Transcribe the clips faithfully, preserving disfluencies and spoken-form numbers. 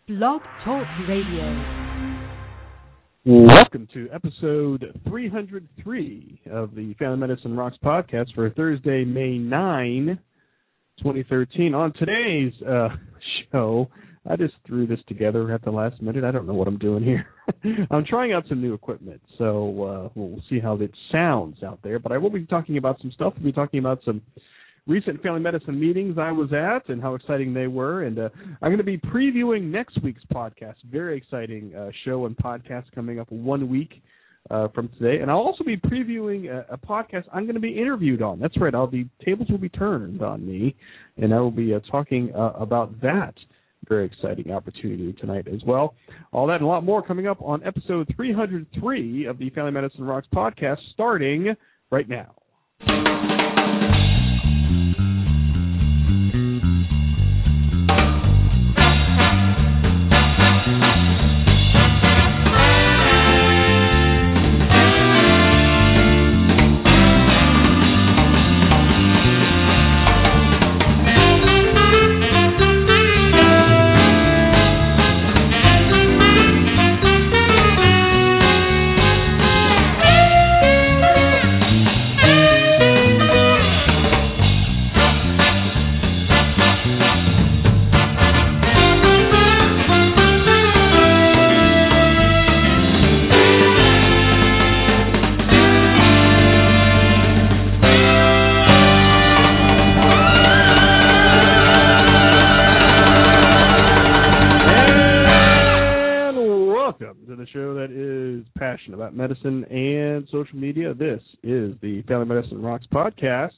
Blog Talk Radio. Welcome to episode three hundred three of the Family Medicine Rocks podcast for Thursday, May ninth, twenty thirteen. On today's uh, show, I just threw this together at the last minute. I don't know what I'm doing here. I'm trying out some new equipment, so uh, we'll see how it sounds out there. But I will be talking about some stuff. We'll be talking about some recent family medicine meetings I was at and how exciting they were. And uh, I'm going to be previewing next week's podcast. Very exciting uh, show and podcast coming up one week uh, from today. And I'll also be previewing a, a podcast I'm going to be interviewed on. That's right. I'll be tables will be turned on me, and I will be uh, talking uh, about that. Very exciting opportunity tonight as well. All that and a lot more coming up on episode three hundred three of the Family Medicine Rocks podcast, starting right now. About medicine and social media. This is the Family Medicine Rocks podcast.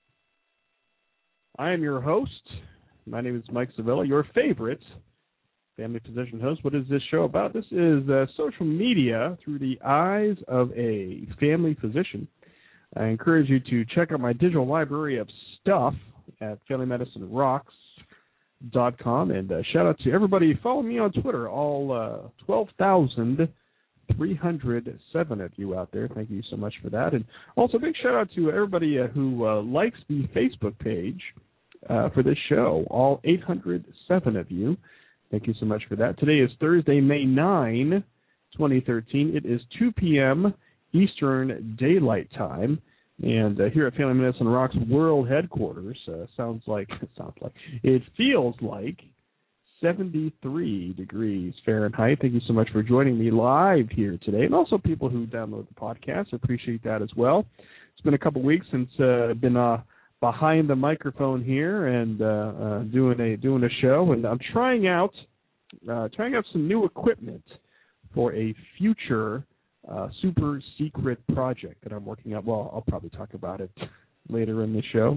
I am your host. My name is Mike Sevilla, your favorite family physician host. What is this show about? This is uh, social media through the eyes of a family physician. I encourage you to check out my digital library of stuff at family medicine rocks dot com, and uh, shout out to everybody. Follow me on Twitter, all uh, twelve thousand three hundred seven of you out there. Thank you so much for that. And also, big shout out to everybody uh, who uh, likes the Facebook page uh, for this show, all eight hundred seven of you. Thank you so much for that. Today is Thursday, May ninth, twenty thirteen. It is two p.m. Eastern Daylight Time. And uh, here at Family Medicine Rocks World Headquarters, uh, sounds like, it sounds like, it feels like seventy-three degrees Fahrenheit. Thank you so much for joining me live here today, and also people who download the podcast. I appreciate that as well. It's been a couple weeks since uh, I've been uh, behind the microphone here and uh, uh, doing a doing a show, and I'm trying out uh, trying out some new equipment for a future uh, super secret project that I'm working on. Well, I'll probably talk about it later in the show.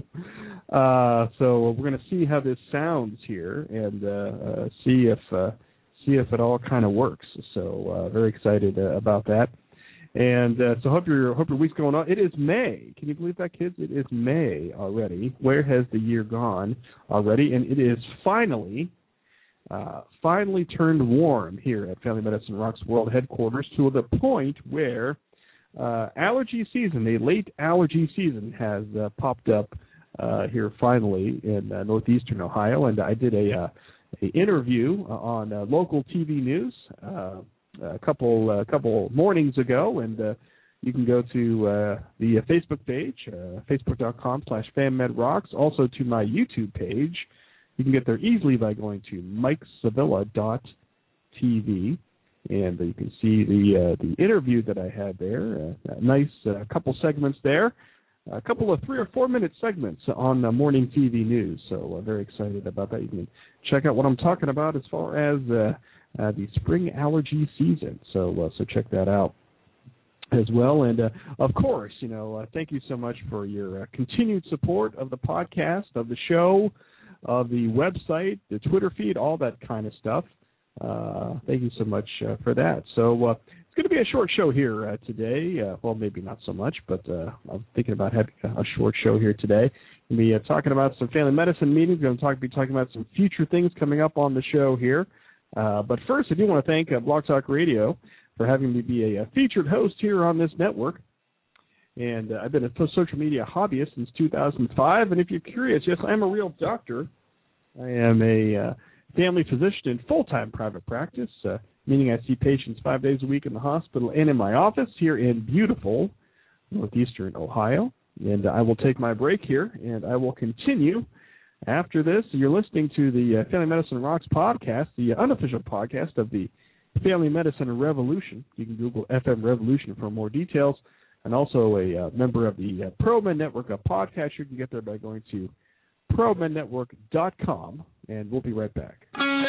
Uh, so we're going to see how this sounds here and uh, uh, see if uh, see if it all kind of works. So uh, very excited uh, about that. And uh, so hope your hope your week's going on. It is May. Can you believe that, kids? It is May already. Where has the year gone already? And it is finally uh, finally turned warm here at Family Medicine Rocks World Headquarters, to the point where Uh, allergy season, a late allergy season, has uh, popped up uh, here finally in uh, northeastern Ohio, and I did a, uh, a interview on uh, local T V news uh, a couple uh, couple mornings ago, and uh, you can go to uh, the uh, Facebook page, uh, facebook.com slash fammedrocks, also to my YouTube page. You can get there easily by going to mike sevilla dot t v. And uh, you can see the uh, the interview that I had there. Uh, a nice uh, couple segments there, a couple of three or four minute segments on uh, morning T V news. So uh, very excited about that. You can check out what I'm talking about as far as uh, uh, the spring allergy season. So uh, so check that out as well. And uh, of course, you know, uh, thank you so much for your uh, continued support of the podcast, of the show, of the website, the Twitter feed, all that kind of stuff. Uh, thank you so much uh, for that. So uh, it's going to be a short show here uh, today. Uh, well, maybe not so much, but uh, I'm thinking about having a short show here today. We'll be uh, talking about some family medicine meetings. We're going to talk, be talking about some future things coming up on the show here. Uh, but first, I do want to thank uh, Blog Talk Radio for having me be a, a featured host here on this network. And uh, I've been a social media hobbyist since two thousand five. And if you're curious, yes, I am a real doctor. I am a uh, family physician in full-time private practice, uh, meaning I see patients five days a week in the hospital and in my office here in beautiful northeastern Ohio. And I will take my break here, and I will continue after this. You're listening to the uh, Family Medicine Rocks podcast, the unofficial podcast of the Family Medicine Revolution. You can Google F M Revolution for more details, and also a uh, member of the uh, ProMed Network, a podcast. You can get there by going to pro med network dot com, and we'll be right back.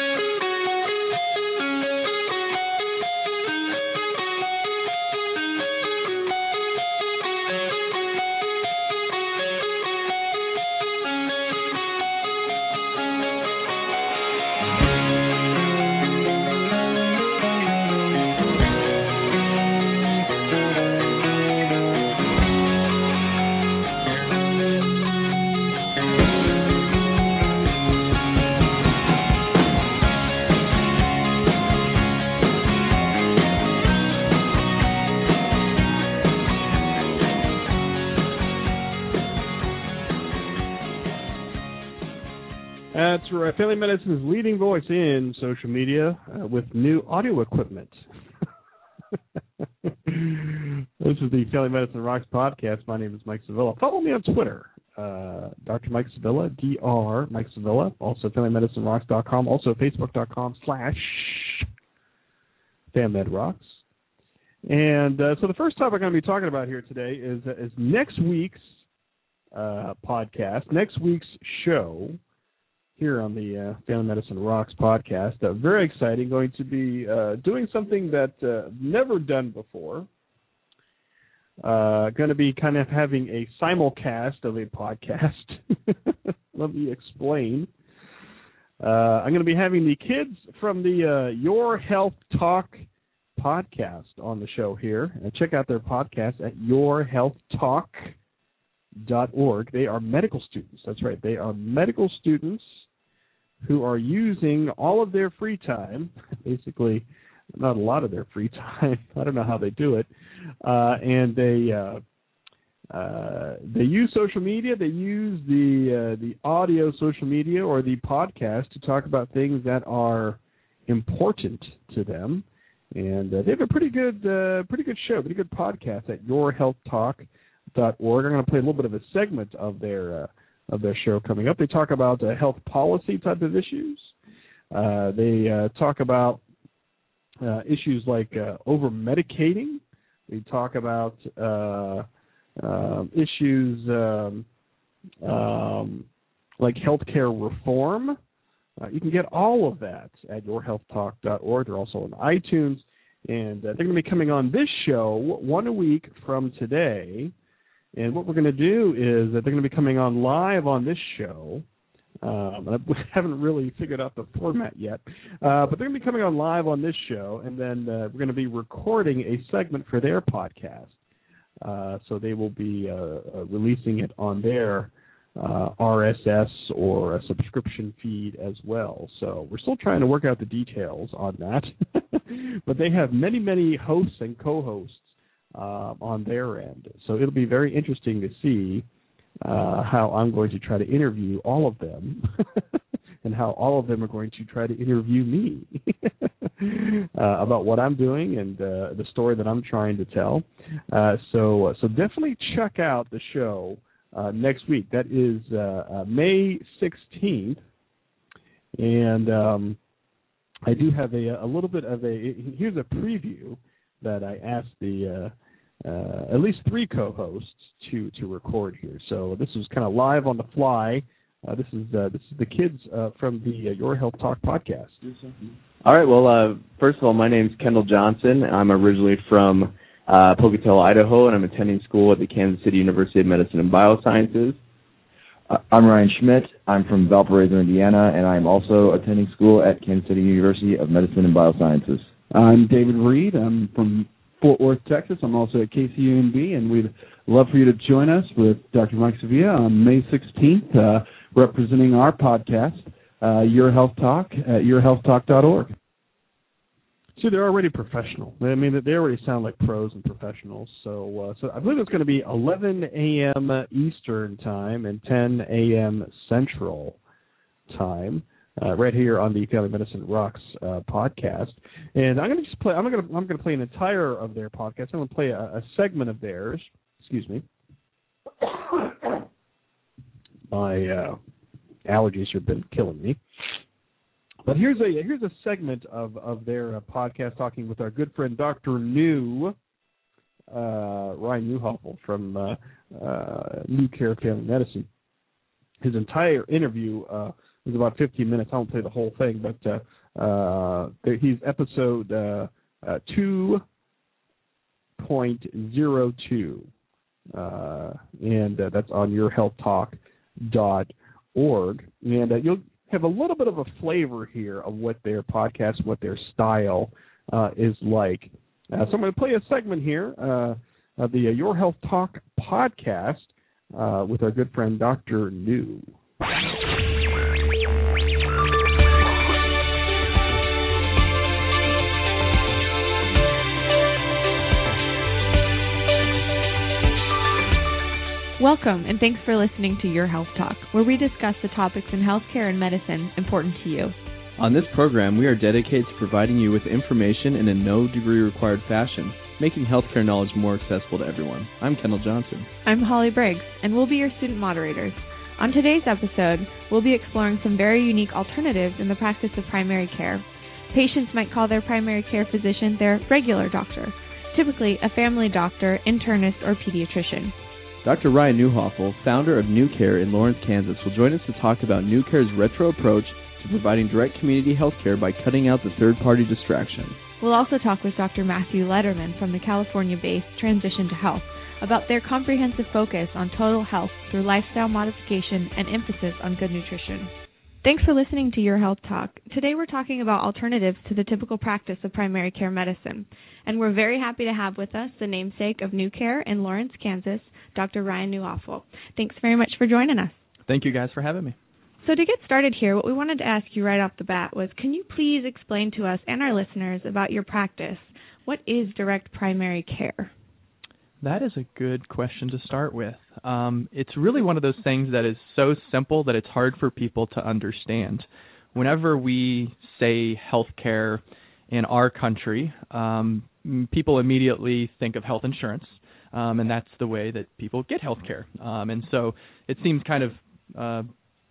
That's right. Family Medicine's leading voice in social media uh, with new audio equipment. This is the Family Medicine Rocks podcast. My name is Mike Sevilla. Follow me on Twitter, uh, Doctor Mike Sevilla, D R Mike Sevilla. Also, family medicine rocks dot com. Also, facebook dot com slash FamMedRocks. And uh, so the first topic I'm going to be talking about here today is, uh, is next week's uh, podcast, next week's show, here on the uh, Family Medicine Rocks podcast. Uh, very exciting. Going to be uh, doing something that uh, never done before. Uh, going to be kind of having a simulcast of a podcast. Let me explain. Uh, I'm going to be having the kids from the uh, Your Health Talk podcast on the show here. And check out their podcast at your health talk dot org. They are medical students. That's right. They are medical students who are using all of their free time, basically not a lot of their free time. I don't know how they do it. Uh, and they uh, uh, they use social media. They use the uh, the audio social media or the podcast to talk about things that are important to them. And uh, they have a pretty good uh, pretty good show, pretty good podcast at your health talk dot org. I'm going to play a little bit of a segment of their uh, of their show coming up. They talk about uh, health policy type of issues. Uh, they uh, talk about uh, issues like uh, over-medicating. They talk about uh, uh, issues um, um, like healthcare reform. Uh, you can get all of that at your health talk dot org. They're also on iTunes. And uh, they're going to be coming on this show one a week from today. And what we're going to do is that they're going to be coming on live on this show. Um, I haven't really figured out the format yet. Uh, but they're going to be coming on live on this show, and then uh, we're going to be recording a segment for their podcast. Uh, so they will be uh, uh, releasing it on their uh, R S S or a subscription feed as well. So we're still trying to work out the details on that. But they have many, many hosts and co-hosts Uh, on their end. So it'll be very interesting to see uh, how I'm going to try to interview all of them and how all of them are going to try to interview me uh, about what I'm doing and uh, the story that I'm trying to tell. Uh, so, so definitely check out the show uh, next week. That is uh, uh, May sixteenth. And um, I do have a, a little bit of a, here's a preview that I asked the uh, uh, at least three co-hosts to, to record here. So this is kind of live on the fly. Uh, this is uh, this is the kids uh, from the uh, Your Health Talk podcast. All right. Well, uh, first of all, my name's Kendall Johnson. I'm originally from uh, Pocatello, Idaho, and I'm attending school at the Kansas City University of Medicine and Biosciences. Uh, I'm Ryan Schmidt. I'm from Valparaiso, Indiana, and I'm also attending school at Kansas City University of Medicine and Biosciences. I'm David Reed. I'm from Fort Worth, Texas. I'm also at K C U N B, and we'd love for you to join us with Doctor Mike Sevilla on May sixteenth, uh, representing our podcast, uh, Your Health Talk, at your health talk dot org. See, they're already professional. I mean, they already sound like pros and professionals. So, uh, so I believe it's going to be eleven a.m. Eastern time and ten a.m. Central time. uh, right here on the Family Medicine Rocks uh, podcast. And I'm going to just play. I'm going to I'm going to play an entire of their podcast. I'm going to play a, a segment of theirs. Excuse me. My uh, allergies have been killing me. But here's a here's a segment of of their uh, podcast talking with our good friend Doctor New. Uh, Ryan Newhoffel from uh, uh, New Care Family Medicine. His entire interview uh, was about fifteen minutes. I won't play the whole thing, but uh, uh, he's episode uh, uh, two point oh two, uh, and uh, that's on your health talk dot org. And uh, you'll have a little bit of a flavor here of what their podcast, what their style uh, is like. Uh, so I'm going to play a segment here uh, of the uh, Your Health Talk podcast uh, with our good friend Doctor New. Welcome, and thanks for listening to Your Health Talk, where we discuss the topics in healthcare and medicine important to you. On this program, we are dedicated to providing you with information in a no-degree-required fashion, making healthcare knowledge more accessible to everyone. I'm Kendall Johnson. I'm Holly Briggs, and we'll be your student moderators. On today's episode, we'll be exploring some very unique alternatives in the practice of primary care. Patients might call their primary care physician their regular doctor, typically a family doctor, internist, or pediatrician. Doctor Ryan Newhoffel, founder of New Care in Lawrence, Kansas, will join us to talk about New Care's retro approach to providing direct community health care by cutting out the third-party distraction. We'll also talk with Doctor Matthew Letterman from the California-based Transition to Health about their comprehensive focus on total health through lifestyle modification and emphasis on good nutrition. Thanks for listening to Your Health Talk. Today we're talking about alternatives to the typical practice of primary care medicine. And we're very happy to have with us the namesake of New Care in Lawrence, Kansas, Doctor Ryan Newhoffel. Thanks very much for joining us. Thank you guys for having me. So to get started here, what we wanted to ask you right off the bat was, can you please explain to us and our listeners about your practice? What is direct primary care? That is a good question to start with. Um, it's really one of those things that is so simple that it's hard for people to understand. Whenever we say healthcare in our country, um, people immediately think of health insurance, um, and that's the way that people get healthcare. Um, and so it seems kind of uh,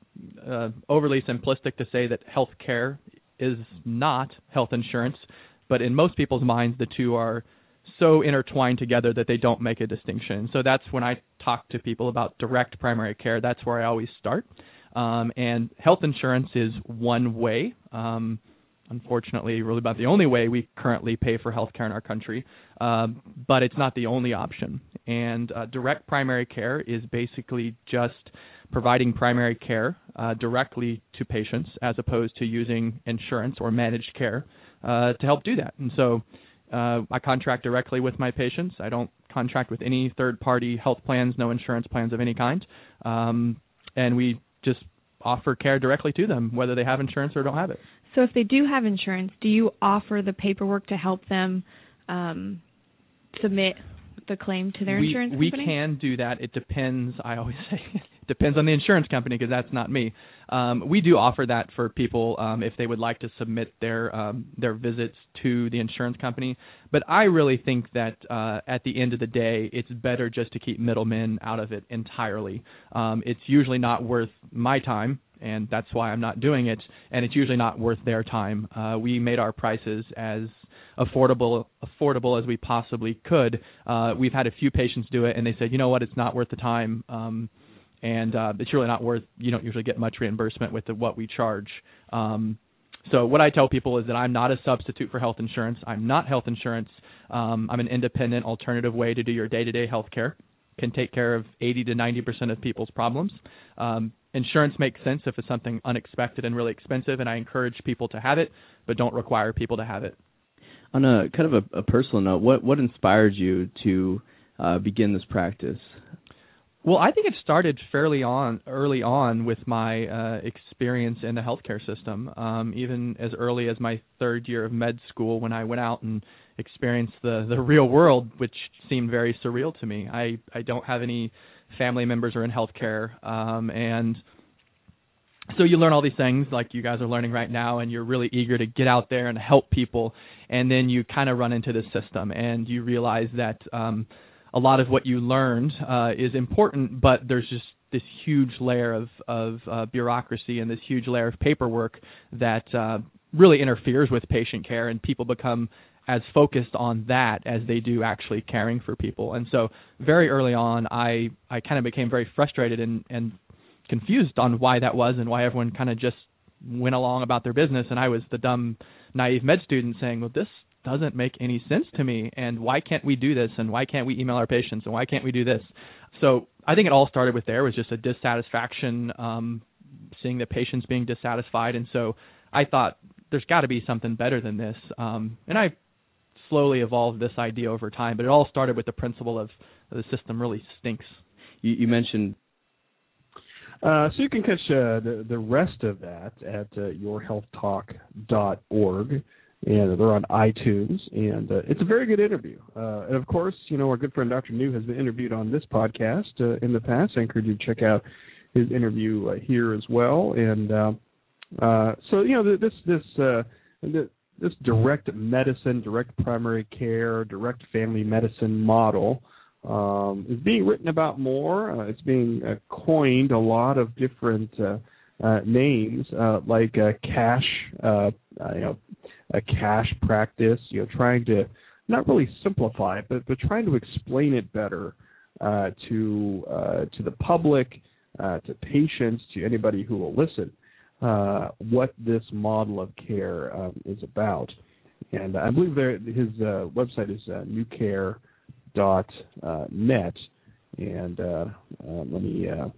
uh, overly simplistic to say that healthcare is not health insurance, but in most people's minds, the two are so intertwined together that they don't make a distinction. So that's when I talk to people about direct primary care. That's where I always start. Um, and health insurance is one way, um, unfortunately, really about the only way we currently pay for health care in our country, uh, but it's not the only option. And uh, direct primary care is basically just providing primary care uh, directly to patients as opposed to using insurance or managed care uh, to help do that. And so Uh, I contract directly with my patients. I don't contract with any third-party health plans, no insurance plans of any kind. Um, and we just offer care directly to them, whether they have insurance or don't have it. So if they do have insurance, do you offer the paperwork to help them um, submit the claim to their we, insurance we company? We can do that. It depends, I always say, it depends on the insurance company because that's not me. Um, we do offer that for people um, if they would like to submit their um, their visits to the insurance company. But I really think that uh, at the end of the day, it's better just to keep middlemen out of it entirely. Um, it's usually not worth my time, and that's why I'm not doing it, and it's usually not worth their time. Uh, we made our prices as affordable affordable as we possibly could. Uh, we've had a few patients do it, and they said, you know what, it's not worth the time, um, and uh, it's really not worth, you don't usually get much reimbursement with the, what we charge. Um, so what I tell people is that I'm not a substitute for health insurance. I'm not health insurance. Um, I'm an independent alternative way to do your day-to-day health care. Can take care of eighty to ninety percent of people's problems. Um, insurance makes sense if it's something unexpected and really expensive, and I encourage people to have it, but don't require people to have it. On a kind of a, a personal note, what, what inspired you to uh, begin this practice? Well, I think it started fairly on early on with my uh, experience in the healthcare system, um, even as early as my third year of med school when I went out and experienced the, the real world, which seemed very surreal to me. I, I don't have any family members who are in healthcare, um, and so you learn all these things like you guys are learning right now, and you're really eager to get out there and help people. And then you kind of run into the system, and you realize that um, a lot of what you learned uh, is important, but there's just this huge layer of, of uh, bureaucracy and this huge layer of paperwork that uh, really interferes with patient care, and people become as focused on that as they do actually caring for people. And so very early on, I, I kind of became very frustrated and, and confused on why that was and why everyone kind of just went along about their business. And I was the dumb, naive med student saying, well, this doesn't make any sense to me, and why can't we do this, and why can't we email our patients, and why can't we do this? So I think it all started with there was just a dissatisfaction, um, seeing the patients being dissatisfied. And so I thought there's got to be something better than this. Um, and I slowly evolved this idea over time, but it all started with the principle of the system really stinks. You, you mentioned Uh, so you can catch uh, the, the rest of that at uh, your health talk dot org, and they're on iTunes, and uh, it's a very good interview. Uh, and, of course, you know, our good friend Doctor New has been interviewed on this podcast uh, in the past. I encourage you to check out his interview uh, here as well. And uh, uh, so, you know, this this uh, this direct medicine, direct primary care, direct family medicine model Um, is being written about more. Uh, it's being uh, coined a lot of different uh, uh, names, uh, like uh, cash, uh, uh, you know, a cash practice. You know, trying to not really simplify it, but but trying to explain it better uh, to uh, to the public, uh, to patients, to anybody who will listen, uh, what this model of care um, is about. And I believe there, his uh, website is uh, new care dot net, and uh, uh, let me uh,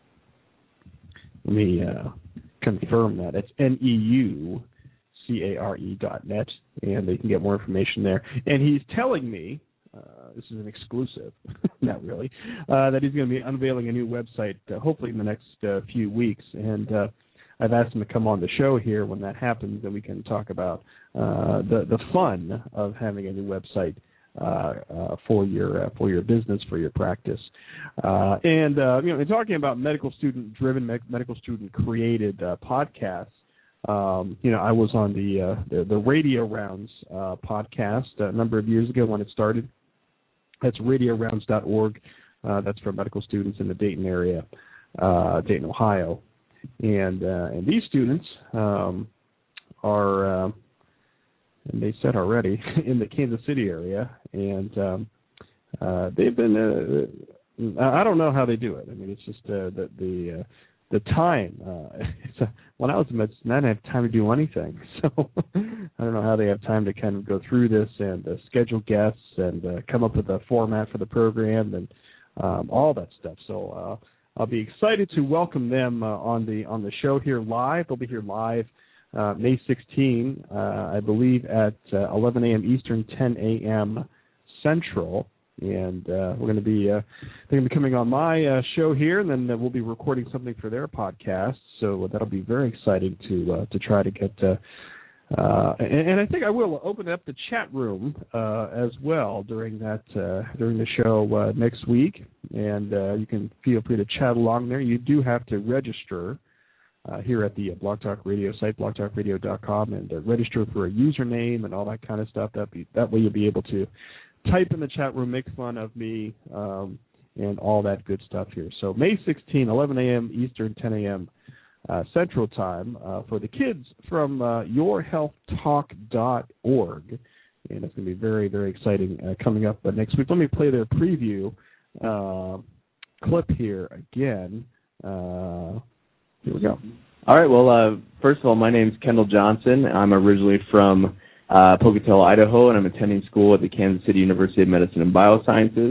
let me uh, confirm that it's N E U C A R E dot net, and they can get more information there. And he's telling me, uh, this is an exclusive, not really, uh, that he's going to be unveiling a new website uh, hopefully in the next uh, few weeks, and uh, I've asked him to come on the show here when that happens, and we can talk about uh, the the fun of having a new website Uh, uh, for your uh, for your business, for your practice, uh, and uh, you know, in talking about medical student driven, me- medical student created uh, podcasts. Um, you know, I was on the uh, the, the Radio Rounds uh, podcast a number of years ago when it started. That's radio rounds dot org. Uh, that's for medical students in the Dayton area, uh, Dayton, Ohio, and uh, and these students um, are. Uh, And they said already in the Kansas City area, and um, uh, they've been. Uh, I don't know how they do it. I mean, it's just uh, the the uh, the time. Uh, it's a, when I was in medicine, I didn't have time to do anything, so I don't know how they have time to kind of go through this and uh, schedule guests and uh, come up with a format for the program and um, all that stuff. So uh, I'll be excited to welcome them uh, on the on the show here live. They'll be here live. Uh, May sixteenth, uh, I believe at uh, eleven a.m. Eastern, ten a.m. Central, and uh, we're going to be uh, they're going to be coming on my uh, show here, and then uh, we'll be recording something for their podcast. So that'll be very exciting to uh, to try to get. Uh, uh, and, and I think I will open up the chat room uh, as well during that uh, during the show uh, next week, and uh, you can feel free to chat along there. You do have to register. Uh, here at the uh, Blog Talk Radio site, blog talk radio dot com, and uh, register for a username and all that kind of stuff. That be that way you'll be able to type in the chat room, make fun of me, um, and all that good stuff here. So May sixteenth, eleven a.m. Eastern, ten a.m. Uh, Central Time uh, for the kids from uh, your health talk dot org, and it's going to be very, very exciting uh, coming up uh, next week. Let me play their preview uh, clip here again. Uh, Here we go. All right. Well, uh, first of all, my name is Kendall Johnson. I'm originally from uh, Pocatello, Idaho, and I'm attending school at the Kansas City University of Medicine and Biosciences.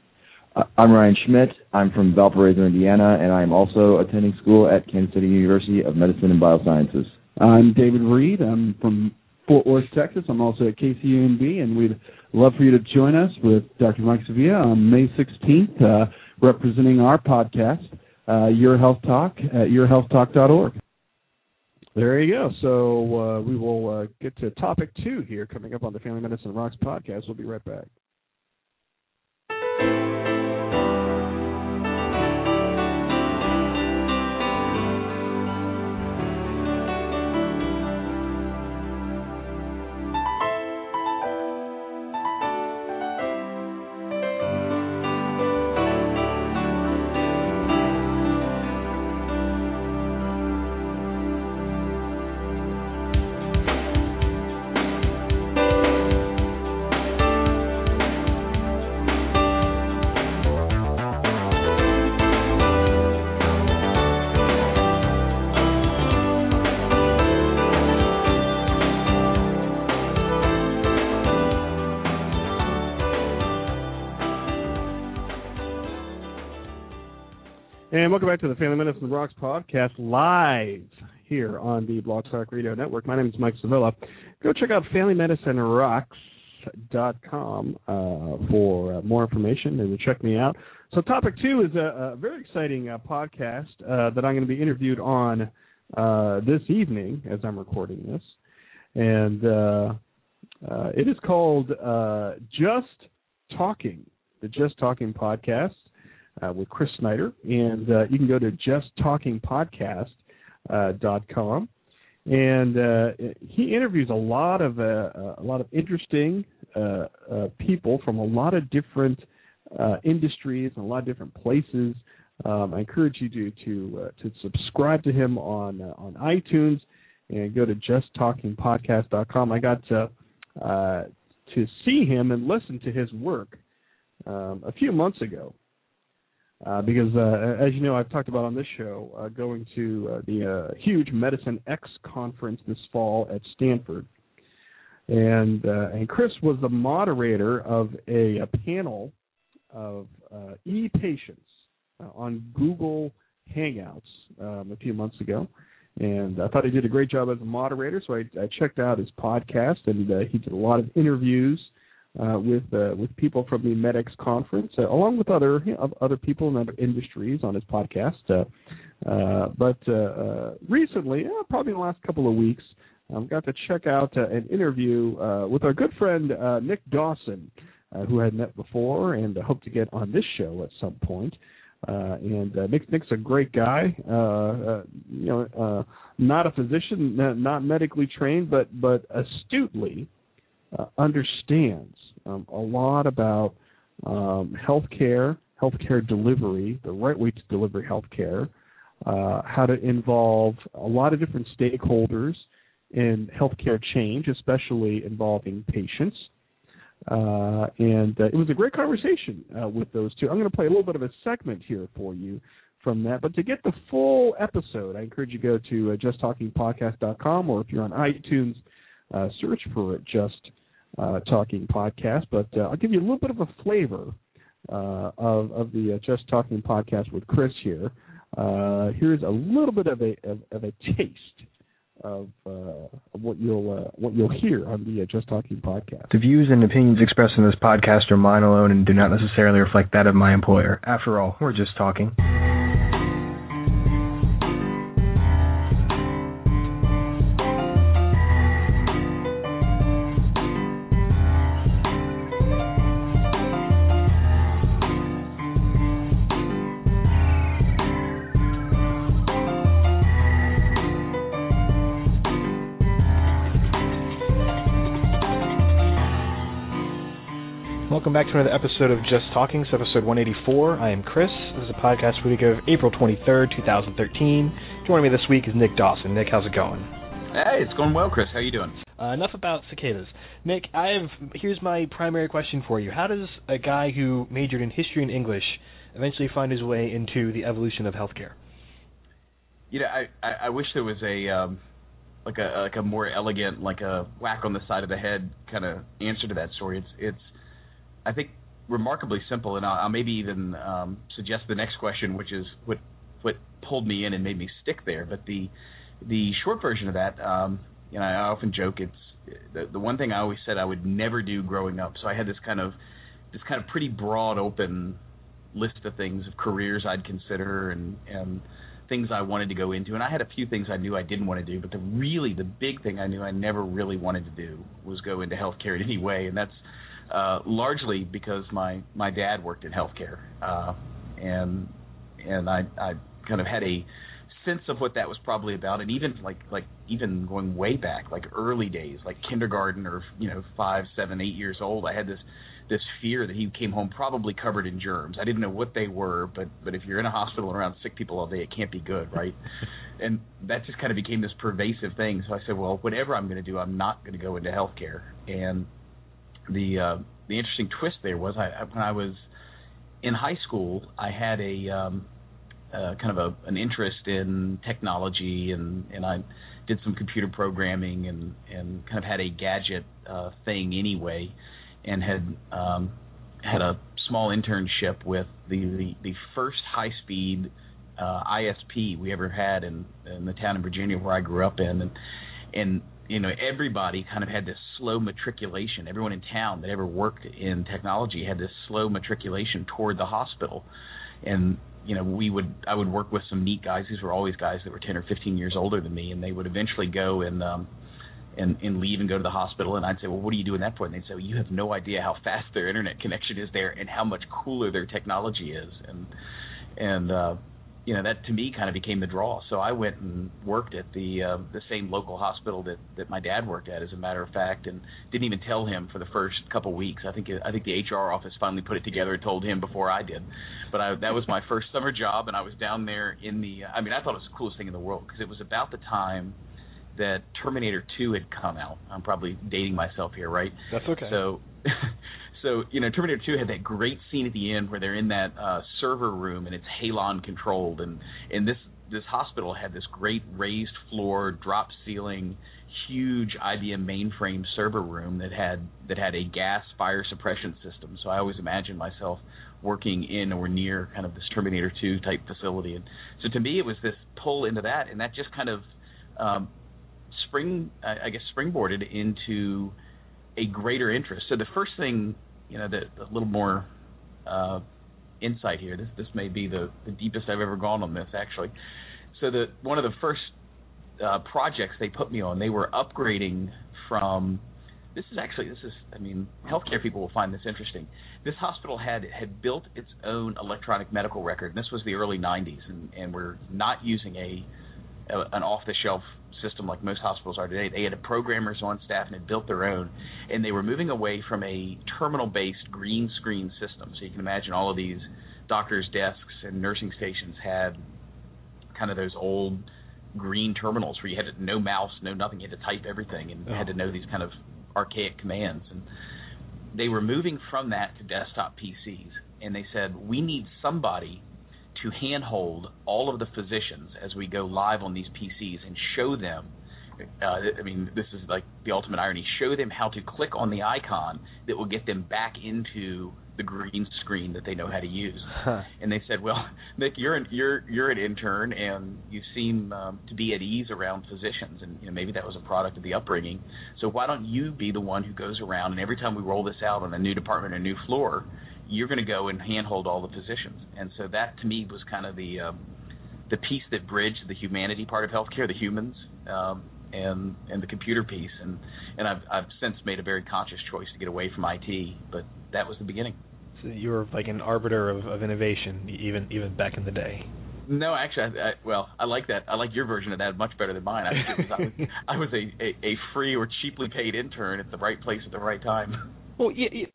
Uh, I'm Ryan Schmidt. I'm from Valparaiso, Indiana, and I'm also attending school at Kansas City University of Medicine and Biosciences. I'm David Reed. I'm from Fort Worth, Texas. I'm also at K C U N B, and we'd love for you to join us with Doctor Mike Sevilla on May sixteenth, uh, representing our podcast. Uh, Your Health Talk at your health talk dot org. There you go. So uh, we will uh, get to topic two here coming up on the Family Medicine Rocks podcast. We'll be right back. And welcome back to the Family Medicine Rocks podcast, live here on the Blog Talk Radio Network. My name is Mike Sevilla. Go check out family medicine rocks dot com uh, for uh, more information and to check me out. So topic two is a, a very exciting uh, podcast uh, that I'm going to be interviewed on uh, this evening as I'm recording this. And uh, uh, it is called uh, Just Talking, the Just Talking podcast. Uh, with Chris Snyder, and uh, you can go to just talking podcast dot com, and uh, he interviews a lot of uh, a lot of interesting uh, uh, people from a lot of different uh, industries and a lot of different places. Um, I encourage you to to uh, to subscribe to him on uh, on iTunes and go to just talking podcast dot com. I got to, uh, to see him and listen to his work um, a few months ago. Uh, because, uh, as you know, I've talked about on this show, uh, going to uh, the uh, huge Medicine X conference this fall at Stanford. And uh, and Chris was the moderator of a, a panel of uh, e-patients uh, on Google Hangouts um, a few months ago. And I thought he did a great job as a moderator, so I, I checked out his podcast, and uh, he did a lot of interviews Uh, with uh, with people from the MedX conference, uh, along with other you know, other people in other industries on his podcast. Uh, uh, but uh, uh, recently, uh, probably in the last couple of weeks, I um, got to check out uh, an interview uh, with our good friend uh, Nick Dawson, uh, who I had met before, and I hope to get on this show at some point. Uh, and uh, Nick, Nick's a great guy. Uh, uh, you know, uh, not a physician, not medically trained, but but astutely uh, understands um, a lot about um, healthcare, healthcare delivery, the right way to deliver healthcare, uh, how to involve a lot of different stakeholders in healthcare change, especially involving patients. Uh, and uh, it was a great conversation uh, with those two. I'm going to play a little bit of a segment here for you from that. But to get the full episode, I encourage you to go to uh, just talking podcast dot com, or if you're on iTunes, uh, search for it, Just uh, Talking Podcast. But uh, I'll give you a little bit of a flavor uh, of, of the uh, Just Talking Podcast with Chris here. Uh, here's a little bit of a, of, of a taste Of, uh, of what you'll uh, what you'll hear on the uh, Just Talking podcast. The views and opinions expressed in this podcast are mine alone and do not necessarily reflect that of my employer. After all, we're just talking. Welcome back to another episode of Just Talking. It's episode one eighty-four. I am Chris. This is a podcast for the week of April twenty-third, twenty thirteen. Joining me this week is Nick Dawson. Nick, how's it going? Hey, it's going well, Chris. How you doing? Uh, enough about cicadas. Nick, I have here's my primary question for you. How does a guy who majored in history and English eventually find his way into the evolution of healthcare? You know, I, I, I wish there was a um, like a like a more elegant, like a whack on the side of the head kind of answer to that story. It's it's I think remarkably simple, and I'll, I'll maybe even um, suggest the next question, which is what what pulled me in and made me stick there. But the the short version of that, um, you know, I often joke it's the, the one thing I always said I would never do growing up. So I had this kind of this kind of pretty broad, open list of things, of careers I'd consider and and things I wanted to go into, and I had a few things I knew I didn't want to do. But the really the big thing I knew I never really wanted to do was go into healthcare in any way, and that's Uh, largely because my, my dad worked in healthcare, uh, and and I I kind of had a sense of what that was probably about, and even like like even going way back, like early days, like kindergarten or you know five, seven, eight years old, I had this this fear that he came home probably covered in germs. I didn't know what they were, but but if you're in a hospital around sick people all day, it can't be good, right? And that just kind of became this pervasive thing. So I said, well, whatever I'm going to do, I'm not going to go into healthcare. And The uh, the interesting twist there was I, when I was in high school, I had a um, uh, kind of a, an interest in technology, and, and I did some computer programming and, and kind of had a gadget uh, thing anyway, and had um, had a small internship with the, the, the first high-speed uh, I S P we ever had in, in the town in Virginia where I grew up in, and and you know, everybody kind of had this slow matriculation. Everyone in town that ever worked in technology had this slow matriculation toward the hospital. And, you know, we would I would work with some neat guys. These were always guys that were ten or fifteen years older than me, and they would eventually go and um, and, and leave and go to the hospital. And I'd say, well, what are you doing that for? And they'd say, well, you have no idea how fast their internet connection is there and how much cooler their technology is. And, and uh, you know, that to me kind of became the draw. So I went and worked at the uh, the same local hospital that, that my dad worked at, as a matter of fact, and didn't even tell him for the first couple weeks. I think I think the H R office finally put it together and told him before I did. But I, that was my first summer job, and I was down there in the. I mean, I thought it was the coolest thing in the world because it was about the time that Terminator two had come out. I'm probably dating myself here, right? That's okay. So. So, you know, Terminator two had that great scene at the end where they're in that uh, server room and it's halon controlled, and, and this this hospital had this great raised floor, drop ceiling, huge I B M mainframe server room that had that had a gas fire suppression system. So I always imagined myself working in or near kind of this Terminator two type facility. And so to me it was this pull into that, and that just kind of um, spring I guess springboarded into a greater interest. So the first thing, you know, the, the little more uh, insight here. This this may be the, the deepest I've ever gone on this, actually. So the one of the first uh, projects they put me on, they were upgrading from. This is actually this is I mean, healthcare people will find this interesting. This hospital had had built its own electronic medical record, and this was the early nineties, and, and we're not using a, a an off the shelf system like most hospitals are today. They had programmers on staff and had built their own, and they were moving away from a terminal-based green screen system. So you can imagine all of these doctors' desks and nursing stations had kind of those old green terminals where you had to, no mouse, no nothing. You had to type everything and oh. had to know these kind of archaic commands. And they were moving from that to desktop P Cs, and they said, we need somebody to handhold all of the physicians as we go live on these P Cs and show them, uh, I mean, this is like the ultimate irony, show them how to click on the icon that will get them back into the green screen that they know how to use. Huh. And they said, well, Nick, you're an, you're you're an intern, and you seem um, to be at ease around physicians, and you know, maybe that was a product of the upbringing. So why don't you be the one who goes around, and every time we roll this out on a new department or a new floor, you're going to go and handhold all the physicians. And so that, to me, was kind of the um, the piece that bridged the humanity part of healthcare, the humans, um, and and the computer piece. And, and I've, I've since made a very conscious choice to get away from I T, but that was the beginning. So you were like an arbiter of, of innovation, even even back in the day. No, actually, I, I, well, I like that. I like your version of that much better than mine. I, think it was, I was, I was a, a, a free or cheaply paid intern at the right place at the right time. Well, yeah. yeah.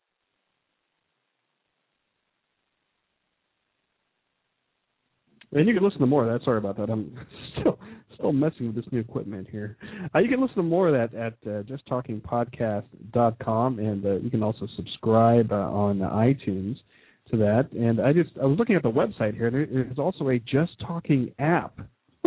And you can listen to more of that. Sorry about that. I'm still still messing with this new equipment here. Uh, you can listen to more of that at uh, just talking podcast dot com, and uh, you can also subscribe uh, on iTunes to that. And I just I was looking at the website here. There's also a Just Talking app.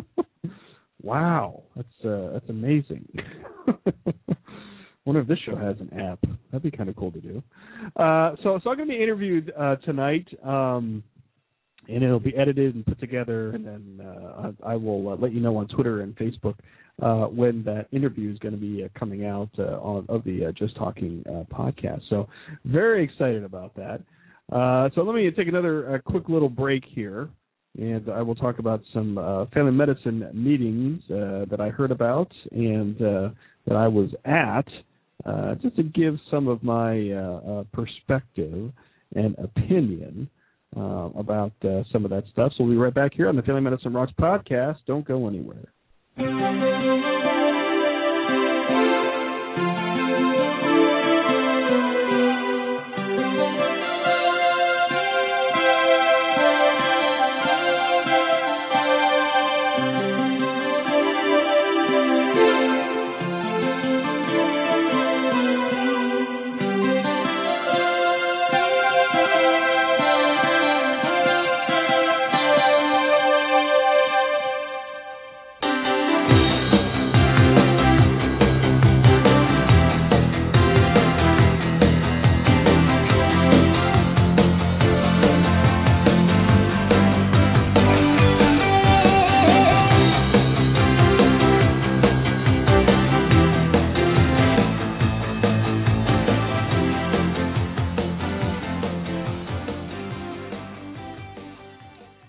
Wow, that's uh, that's amazing. Wonder if this show has an app. That'd be kind of cool to do. Uh, so so I'm going to be interviewed uh, tonight. Um, And it'll be edited and put together, and then uh, I, I will uh, let you know on Twitter and Facebook uh, when that interview is going to be uh, coming out uh, on, of the uh, Just Talking uh, podcast. So very excited about that. Uh, so let me take another uh, quick little break here, and I will talk about some uh, family medicine meetings uh, that I heard about and uh, that I was at, uh, just to give some of my uh, uh, perspective and opinion Uh, about uh, some of that stuff. So we'll be right back here on the Family Medicine Rocks podcast. Don't go anywhere.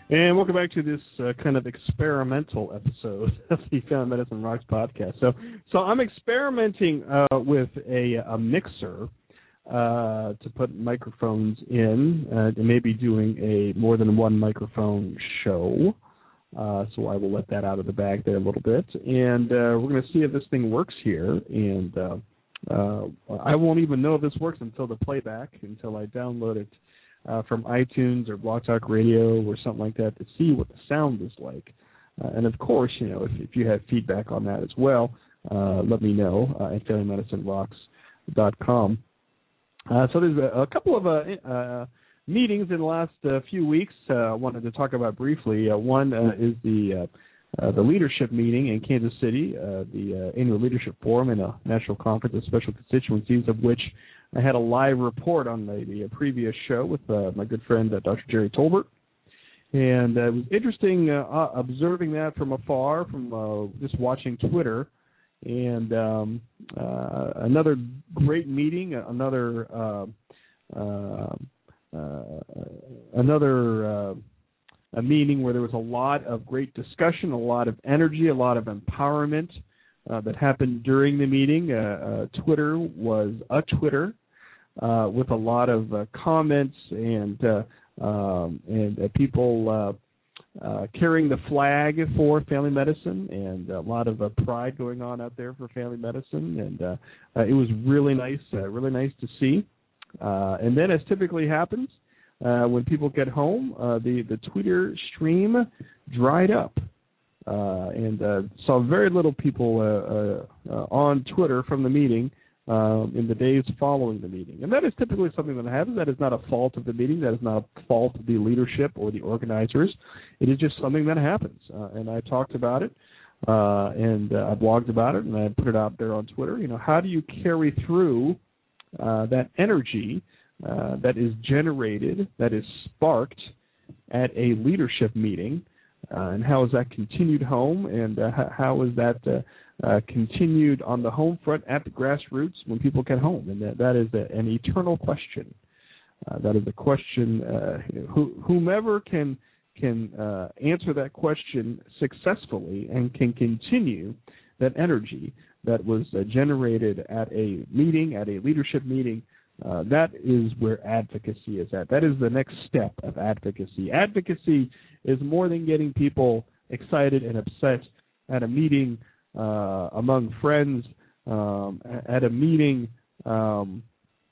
And welcome back to this uh, kind of experimental episode of the Family Medicine Rocks podcast. So, so I'm experimenting uh, with a, a mixer uh, to put microphones in, uh, and maybe doing a more than one microphone show. Uh, so I will let that out of the bag there a little bit, and uh, we're going to see if this thing works here. And uh, uh, I won't even know if this works until the playback, until I download it uh, from iTunes or Blog Talk Radio or something like that to see what the sound is like. Uh, and of course, you know, if, if you have feedback on that as well, uh, let me know uh, at family medicine rocks dot com. Uh, so there's a, a couple of uh, uh, meetings in the last uh, few weeks uh, I wanted to talk about briefly. Uh, one uh, is the uh, uh, the leadership meeting in Kansas City, uh, the uh, annual leadership forum and a national conference of special constituencies, of which I had a live report on the, the previous show with uh, my good friend uh, Doctor Jerry Tolbert. And uh, it was interesting uh, observing that from afar, from uh, just watching Twitter. And um, uh, another great meeting, another uh, uh, uh, another uh, a meeting where there was a lot of great discussion, a lot of energy, a lot of empowerment uh, that happened during the meeting. Uh, uh, Twitter was a Twitter uh, with a lot of uh, comments and uh, um, and uh, people uh, uh, carrying the flag for family medicine, and a lot of uh, pride going on out there for family medicine. And uh, uh, it was really nice, uh, really nice to see. Uh, and then, as typically happens, uh, when people get home, uh, the, the Twitter stream dried up. Uh, and uh, saw very little people uh, uh, uh, on Twitter from the meeting uh, in the days following the meeting. And that is typically something that happens. That is not a fault of the meeting. That is not a fault of the leadership or the organizers. It is just something that happens. Uh, and I talked about it, uh, and uh, I blogged about it, and I put it out there on Twitter. You know, how do you carry through Uh, that energy uh, that is generated, that is sparked at a leadership meeting, uh, and how is that continued home, and uh, how is that uh, uh, continued on the home front at the grassroots when people get home? And that, that is a, an eternal question. Uh, that is a question, uh, who, whomever can can uh, answer that question successfully and can continue that energy that was uh, generated at a meeting, at a leadership meeting, uh, that is where advocacy is at. That is the next step of advocacy. Advocacy is more than getting people excited and upset at a meeting uh, among friends, um, at a meeting um,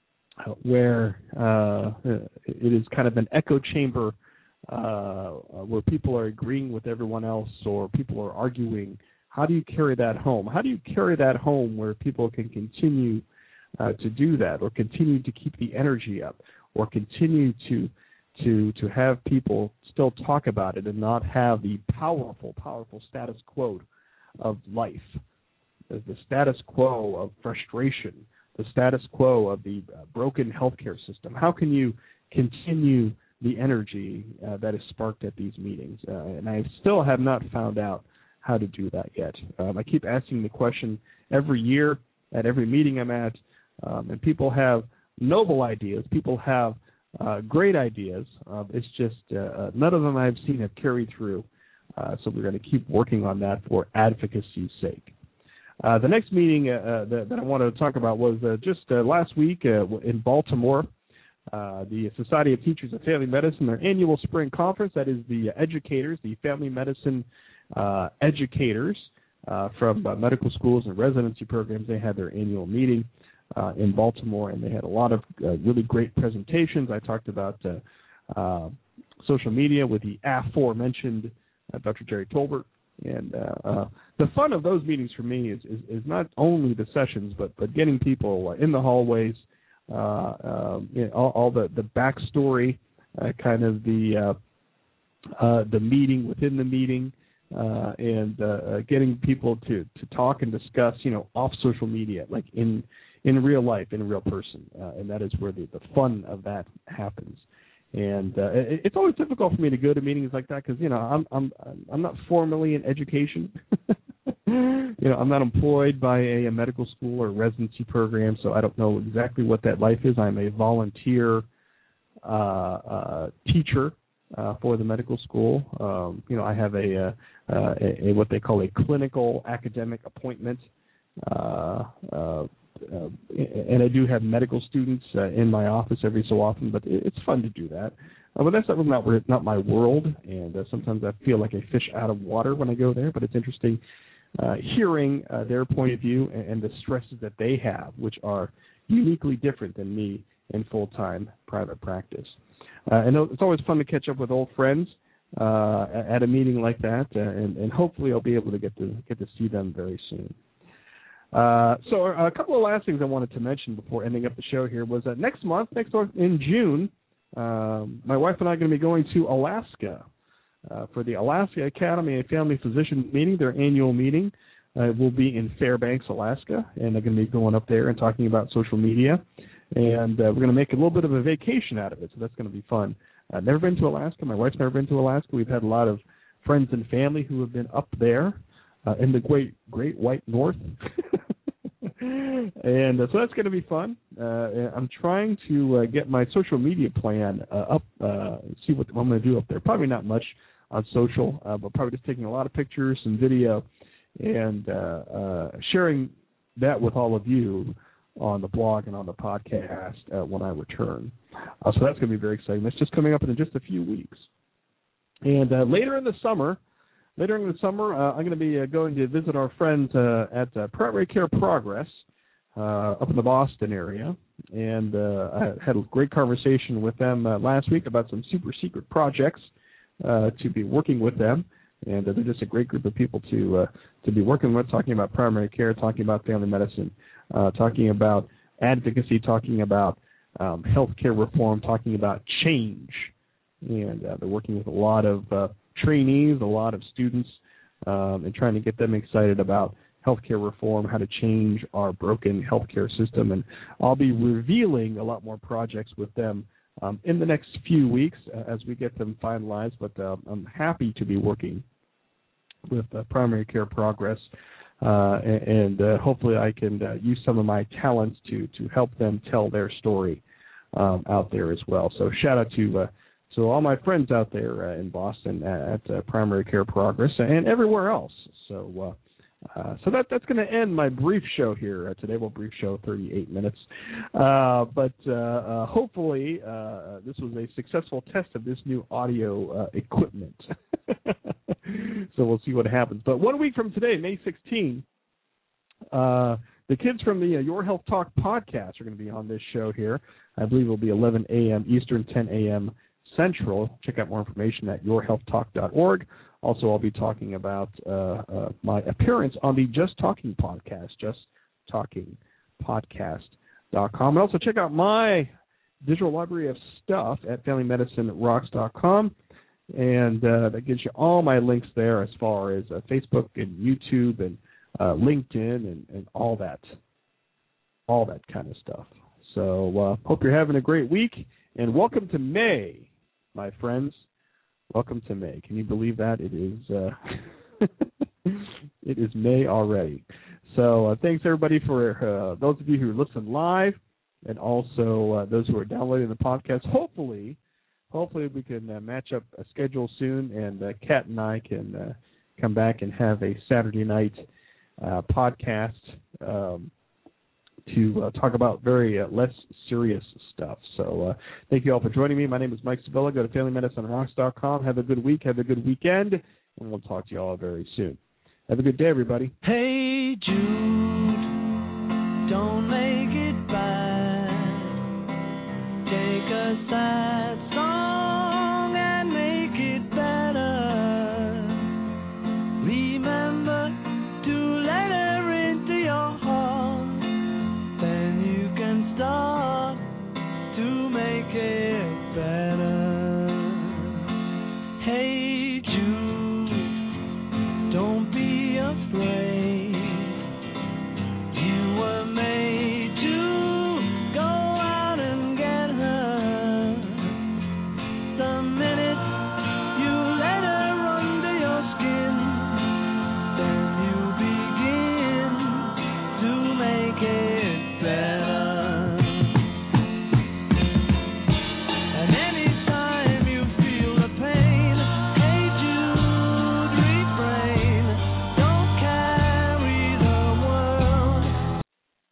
where uh, it is kind of an echo chamber uh, where people are agreeing with everyone else or people are arguing. How do you carry that home? How do you carry that home where people can continue uh, to do that, or continue to keep the energy up, or continue to to to have people still talk about it and not have the powerful, powerful status quo of life, the status quo of frustration, the status quo of the uh, broken healthcare system? How can you continue the energy uh, that is sparked at these meetings? Uh, and I still have not found out how to do that yet. Um, I keep asking the question every year at every meeting I'm at, um, and people have noble ideas. People have uh, great ideas. Uh, it's just uh, none of them I've seen have carried through. Uh, so we're going to keep working on that for advocacy's sake. Uh, the next meeting uh, that, that I wanted to talk about was uh, just uh, last week uh, in Baltimore. Uh, the Society of Teachers of Family Medicine, their annual spring conference. That is the educators, the family medicine Uh, educators uh, from uh, medical schools and residency programs. They had their annual meeting uh, in Baltimore, and they had a lot of uh, really great presentations. I talked about uh, uh, social media with the aforementioned uh, Doctor Jerry Tolbert. And uh, uh, the fun of those meetings for me is, is, is not only the sessions, but, but getting people uh, in the hallways, uh, uh, you know, all, all the, the backstory, uh, kind of the, uh, uh, the meeting within the meeting, Uh, and uh, getting people to, to talk and discuss, you know, off social media, like in in real life, in a real person, uh, and that is where the, the fun of that happens. And uh, it, it's always difficult for me to go to meetings like that because, you know, I'm I'm I'm not formally in education. You know, I'm not employed by a, a medical school or residency program, so I don't know exactly what that life is. I'm a volunteer uh, uh, teacher uh, for the medical school. Um, you know, I have a, uh, uh, a, a what they call a clinical academic appointment, uh, uh, uh, and I do have medical students uh, in my office every so often. But it's fun to do that. Uh, but that's not not, not my world, and uh, sometimes I feel like a fish out of water when I go there. But it's interesting uh, hearing uh, their point of view and, and the stresses that they have, which are uniquely different than me in full-time private practice. Uh, and it's always fun to catch up with old friends uh, at a meeting like that, uh, and, and hopefully I'll be able to get to get to see them very soon. Uh, so a couple of last things I wanted to mention before ending up the show here was that next month, next month in June, um, my wife and I are going to be going to Alaska uh, for the Alaska Academy of Family Physicians meeting, their annual meeting. Uh, we'll be in Fairbanks, Alaska, and they're going to be going up there and talking about social media. And uh, we're going to make a little bit of a vacation out of it, so that's going to be fun. I've never been to Alaska. My wife's never been to Alaska. We've had a lot of friends and family who have been up there uh, in the great great white north. and uh, so that's going to be fun. Uh, I'm trying to uh, get my social media plan uh, up, uh, see what I'm going to do up there. Probably not much on social, uh, but probably just taking a lot of pictures and video and uh, uh, sharing that with all of you on the blog and on the podcast uh, when I return. Uh, so that's going to be very exciting. That's just coming up in just a few weeks. And uh, later in the summer, later in the summer, uh, I'm going to be uh, going to visit our friends uh, at uh, Primary Care Progress uh, up in the Boston area. And uh, I had a great conversation with them uh, last week about some super secret projects uh, to be working with them. And uh, they're just a great group of people to uh, to be working with, talking about primary care, talking about family medicine, uh, talking about advocacy, talking about um, healthcare reform, talking about change. And uh, they're working with a lot of uh, trainees, a lot of students, um, and trying to get them excited about healthcare reform, how to change our broken healthcare system. And I'll be revealing a lot more projects with them Um, in the next few weeks uh, as we get them finalized, but uh, I'm happy to be working with uh, Primary Care Progress, uh, and, and uh, hopefully I can uh, use some of my talents to to help them tell their story um, out there as well. So shout out to uh, to all my friends out there uh, in Boston at uh, Primary Care Progress and everywhere else. So. Uh, Uh, so that that's going to end my brief show here uh, today. Well, brief show, thirty-eight minutes. Uh, but uh, uh, hopefully uh, this was a successful test of this new audio uh, equipment. So we'll see what happens. But one week from today, May sixteenth, uh, the kids from the uh, Your Health Talk podcast are going to be on this show here. I believe it will be eleven a.m. Eastern, ten a.m. Central. Check out more information at your health talk dot org. Also, I'll be talking about uh, uh, my appearance on the Just Talking podcast, just talking podcast dot com. And also check out my digital library of stuff at family medicine rocks dot com. And uh, that gives you all my links there as far as uh, Facebook and YouTube and uh, LinkedIn and, and all that, all that kind of stuff. So uh, hope you're having a great week. And welcome to May, my friends. Welcome to May. Can you believe that? It is uh, it is May already. So uh, thanks, everybody, for uh, those of you who listen live and also uh, those who are downloading the podcast. Hopefully, hopefully we can uh, match up a schedule soon, and uh, Kat and I can uh, come back and have a Saturday night uh, podcast um, to uh, talk about very uh, less serious stuff. So uh, thank you all for joining me. My name is Mike Sevilla. Go to family medicine rocks dot com. Have a good week. Have a good weekend. And we'll talk to you all very soon. Have a good day, everybody. Hey, Jude, don't make it bad. Take a side.